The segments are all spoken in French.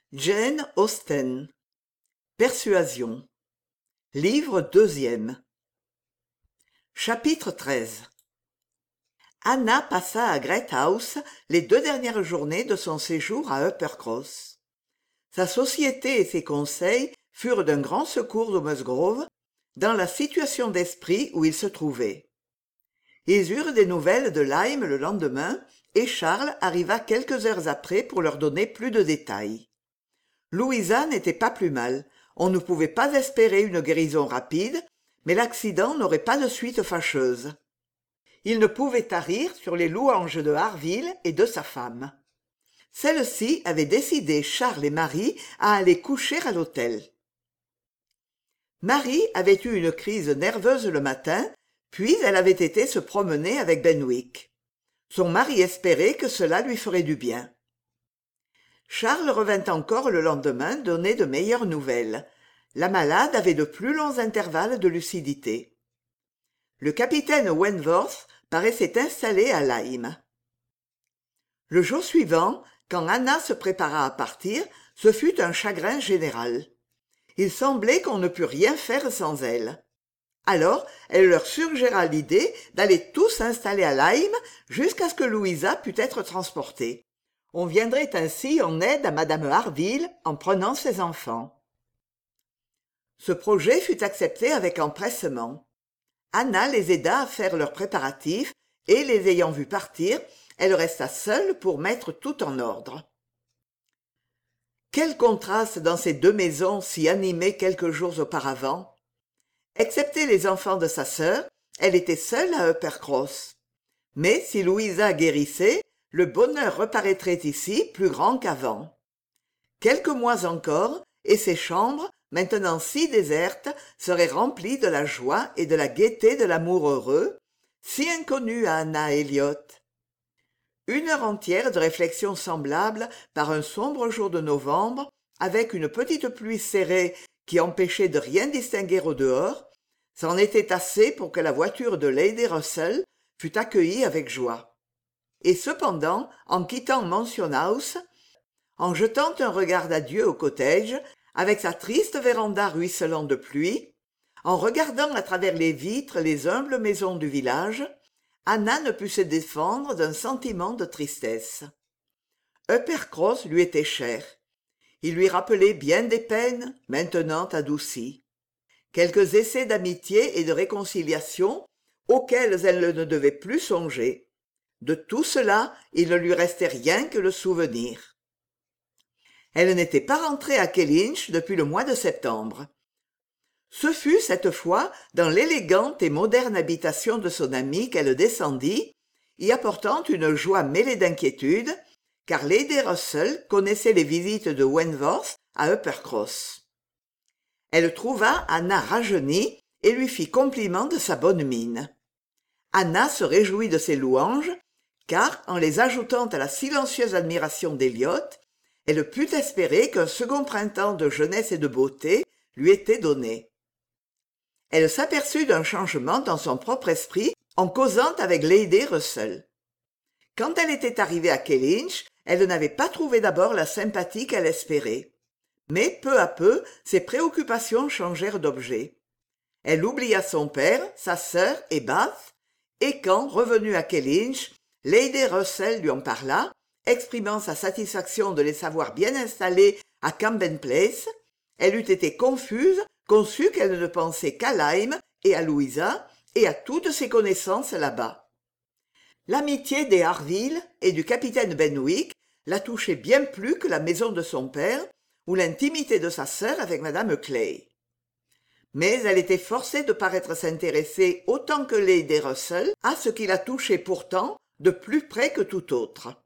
Jane Austen. Persuasion. Livre deuxième. Chapitre 13. Anna passa à Great House les 2 dernières journées de son séjour à Uppercross. Sa société et ses conseils furent d'un grand secours aux Musgrove dans la situation d'esprit où ils se trouvaient. Ils eurent des nouvelles de Lyme le lendemain et Charles arriva quelques heures après pour leur donner plus de détails. Louisa n'était pas plus mal. On ne pouvait pas espérer une guérison rapide, mais l'accident n'aurait pas de suite fâcheuse. Il ne pouvait tarir sur les louanges de Harville et de sa femme. Celle-ci avait décidé Charles et Marie à aller coucher à l'hôtel. Marie avait eu une crise nerveuse le matin, puis elle avait été se promener avec Benwick. Son mari espérait que cela lui ferait du bien. Charles revint encore le lendemain donner de meilleures nouvelles. La malade avait de plus longs intervalles de lucidité. Le capitaine Wentworth paraissait installé à Lyme. Le jour suivant, quand Anna se prépara à partir, ce fut un chagrin général. Il semblait qu'on ne pût rien faire sans elle. Alors, elle leur suggéra l'idée d'aller tous s'installer à Lyme jusqu'à ce que Louisa pût être transportée. On viendrait ainsi en aide à madame Harville en prenant ses enfants. Ce projet fut accepté avec empressement. Anna les aida à faire leurs préparatifs et, les ayant vus partir, elle resta seule pour mettre tout en ordre. Quel contraste dans ces 2 maisons si animées quelques jours auparavant! Excepté les enfants de sa sœur, elle était seule à Uppercross. Mais si Louisa guérissait, le bonheur reparaîtrait ici plus grand qu'avant. Quelques mois encore, et ces chambres, maintenant si désertes, seraient remplies de la joie et de la gaieté de l'amour heureux, si inconnu à Anna Elliot. 1 heure entière de réflexion semblable par un sombre jour de novembre, avec une petite pluie serrée qui empêchait de rien distinguer au dehors, c'en était assez pour que la voiture de Lady Russell fût accueillie avec joie. Et cependant, en quittant Mansion House, en jetant un regard d'adieu au cottage, avec sa triste véranda ruisselant de pluie, en regardant à travers les vitres les humbles maisons du village, Anna ne put se défendre d'un sentiment de tristesse. Uppercross lui était cher. Il lui rappelait bien des peines, maintenant adoucies. Quelques essais d'amitié et de réconciliation auxquels elle ne devait plus songer. De tout cela, il ne lui restait rien que le souvenir. Elle n'était pas rentrée à Kellynch depuis le mois de septembre. Ce fut cette fois dans l'élégante et moderne habitation de son amie qu'elle descendit, y apportant une joie mêlée d'inquiétude, car Lady Russell connaissait les visites de Wentworth à Uppercross. Elle trouva Anna rajeunie et lui fit compliment de sa bonne mine. Anna se réjouit de ses louanges, car, en les ajoutant à la silencieuse admiration d'Elliot, elle put espérer qu'un second printemps de jeunesse et de beauté lui était donné. Elle s'aperçut d'un changement dans son propre esprit en causant avec Lady Russell. Quand elle était arrivée à Kellynch, elle n'avait pas trouvé d'abord la sympathie qu'elle espérait. Mais peu à peu, ses préoccupations changèrent d'objet. Elle oublia son père, sa sœur et Bath, et quand, revenue à Kellynch, Lady Russell lui en parla, exprimant sa satisfaction de les savoir bien installés à Camden Place, elle eût été confuse qu'on sût qu'elle ne pensait qu'à Lyme et à Louisa et à toutes ses connaissances là-bas. L'amitié des Harville et du capitaine Benwick la touchait bien plus que la maison de son père ou l'intimité de sa sœur avec madame Clay. Mais elle était forcée de paraître s'intéresser autant que Lady Russell à ce qui la touchait pourtant de plus près que tout autre.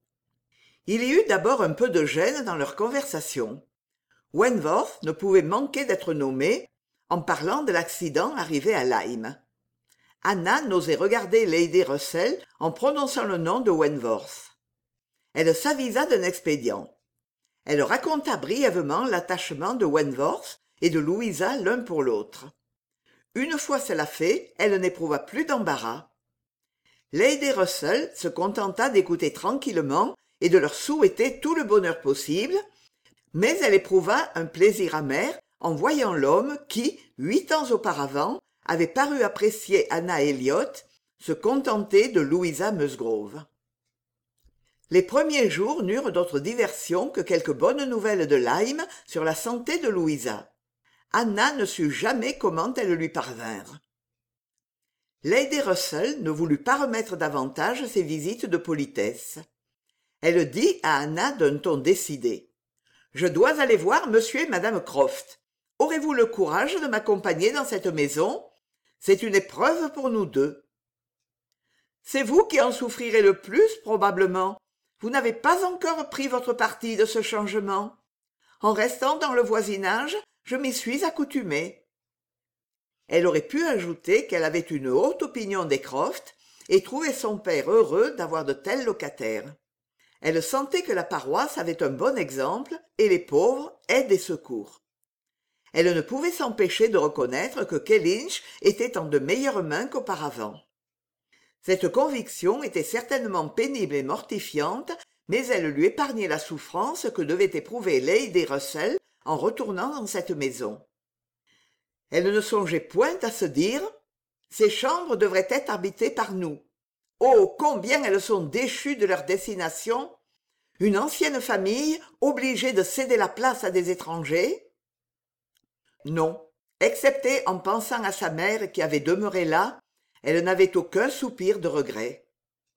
Il y eut d'abord un peu de gêne dans leur conversation. Wentworth ne pouvait manquer d'être nommé en parlant de l'accident arrivé à Lyme. Anna n'osait regarder Lady Russell en prononçant le nom de Wentworth. Elle s'avisa d'un expédient. Elle raconta brièvement l'attachement de Wentworth et de Louisa l'un pour l'autre. Une fois cela fait, elle n'éprouva plus d'embarras. Lady Russell se contenta d'écouter tranquillement et de leur souhaiter tout le bonheur possible, Mais elle éprouva un plaisir amer en voyant l'homme qui, 8 ans auparavant, avait paru apprécier Anna Elliot, se contenter de Louisa Musgrove. Les premiers jours n'eurent d'autre diversion que quelques bonnes nouvelles de Lyme sur la santé de Louisa. Anna ne sut jamais comment elles lui parvinrent. Lady Russell ne voulut pas remettre davantage ses visites de politesse. Elle dit à Anna d'un ton décidé: « Je dois aller voir monsieur et madame Croft. Aurez-vous le courage de m'accompagner dans cette maison? C'est une épreuve pour nous deux. » « C'est vous qui en souffrirez le plus, probablement. Vous n'avez pas encore pris votre parti de ce changement. En restant dans le voisinage, je m'y suis accoutumée. » Elle aurait pu ajouter qu'elle avait une haute opinion des Croft et trouvait son père heureux d'avoir de tels locataires. Elle sentait que la paroisse avait un bon exemple et les pauvres aide et secours. Elle ne pouvait s'empêcher de reconnaître que Kellynch était en de meilleures mains qu'auparavant. Cette conviction était certainement pénible et mortifiante, mais elle lui épargnait la souffrance que devait éprouver Lady Russell en retournant dans cette maison. Elle ne songeait point à se dire « Ces chambres devraient être habitées par nous. Oh, combien elles sont déchues de leur destination! Une ancienne famille obligée de céder la place à des étrangers ?» Non, excepté en pensant à sa mère qui avait demeuré là, elle n'avait aucun soupir de regret.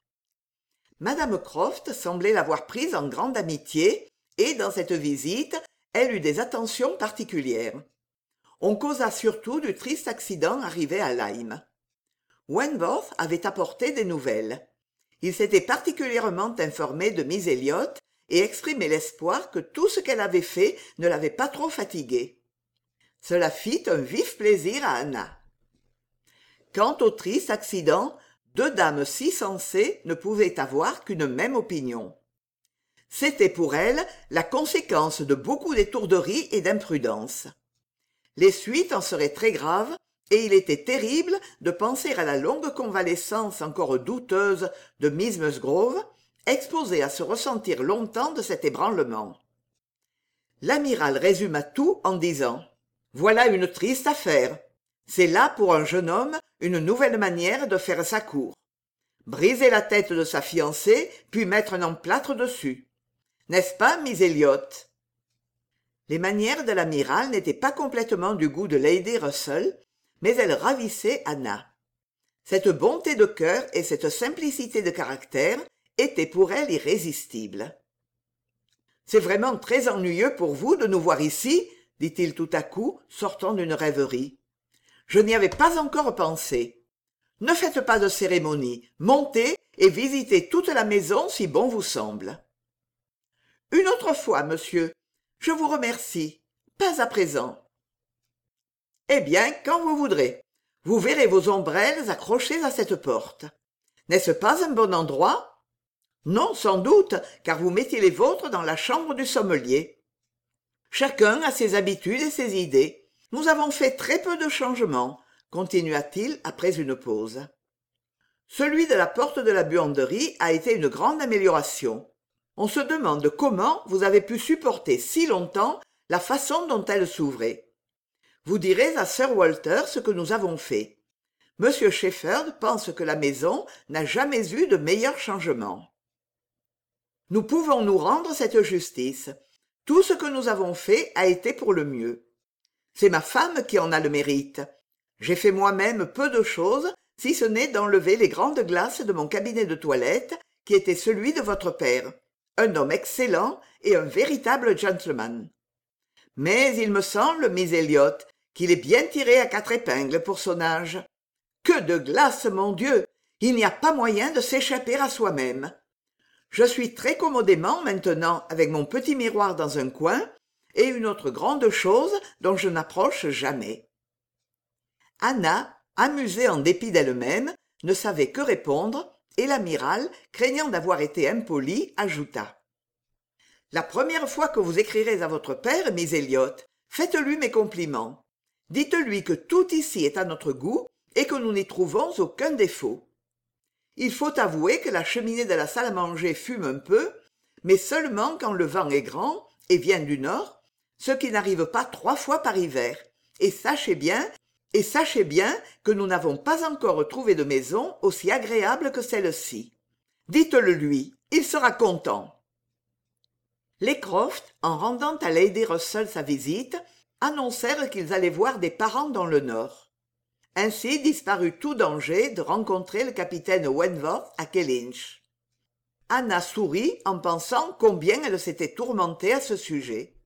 Madame Croft semblait l'avoir prise en grande amitié, et dans cette visite, elle eut des attentions particulières. On causa surtout du triste accident arrivé à Lyme. Wentworth avait apporté des nouvelles. Il s'était particulièrement informé de Miss Elliot et exprimait l'espoir que tout ce qu'elle avait fait ne l'avait pas trop fatiguée. Cela fit un vif plaisir à Anna. Quant au triste accident, 2 dames si sensées ne pouvaient avoir qu'une même opinion. C'était pour elles la conséquence de beaucoup d'étourderie et d'imprudence. Les suites en seraient très graves, et il était terrible de penser à la longue convalescence encore douteuse de Miss Musgrove, exposée à se ressentir longtemps de cet ébranlement. L'amiral résuma tout en disant « Voilà une triste affaire. C'est là pour un jeune homme une nouvelle manière de faire sa cour. Briser la tête de sa fiancée, puis mettre un emplâtre dessus. N'est-ce pas, Miss Elliot ?» Les manières de l'amiral n'étaient pas complètement du goût de Lady Russell, mais elles ravissaient Anna. Cette bonté de cœur et cette simplicité de caractère étaient pour elle irrésistibles. « C'est vraiment très ennuyeux pour vous de nous voir ici, » dit-il tout à coup, sortant d'une rêverie. « Je n'y avais pas encore pensé. Ne faites pas de cérémonie, montez et visitez toute la maison si bon vous semble. »« Une autre fois, monsieur. Je vous remercie. Pas à présent. »« Eh bien, quand vous voudrez. Vous verrez vos ombrelles accrochées à cette porte. N'est-ce pas un bon endroit ? Non, sans doute, car vous mettiez les vôtres dans la chambre du sommelier. Chacun a ses habitudes et ses idées. Nous avons fait très peu de changements, continua-t-il après une pause. Celui de la porte de la buanderie a été une grande amélioration. On se demande comment vous avez pu supporter si longtemps la façon dont elle s'ouvrait. Vous direz à Sir Walter ce que nous avons fait. Monsieur Shepherd pense que la maison n'a jamais eu de meilleur changement. Nous pouvons nous rendre cette justice. Tout ce que nous avons fait a été pour le mieux. C'est ma femme qui en a le mérite. J'ai fait moi-même peu de choses, si ce n'est d'enlever les grandes glaces de mon cabinet de toilette, qui était celui de votre père, un homme excellent et un véritable gentleman. Mais il me semble, Miss Elliot, qu'il est bien tiré à 4 épingles pour son âge. Que de glace, mon Dieu! Il n'y a pas moyen de s'échapper à soi-même. Je suis très commodément maintenant avec mon petit miroir dans un coin, et une autre grande chose dont je n'approche jamais. Anna, amusée en dépit d'elle-même, ne savait que répondre, et l'amiral, craignant d'avoir été impoli, ajouta. « La première fois que vous écrirez à votre père, Miss Elliot, faites-lui mes compliments. Dites-lui que tout ici est à notre goût et que nous n'y trouvons aucun défaut. Il faut avouer que la cheminée de la salle à manger fume un peu, mais seulement quand le vent est grand et vient du nord, ce qui n'arrive pas 3 fois par hiver, et sachez bien que nous n'avons pas encore trouvé de maison aussi agréable que celle-ci. Dites-le lui, il sera content. » Les Croft, en rendant à Lady Russell sa visite, annoncèrent qu'ils allaient voir des parents dans le nord. Ainsi disparut tout danger de rencontrer le capitaine Wentworth à Kellynch. Anna sourit en pensant combien elle s'était tourmentée à ce sujet.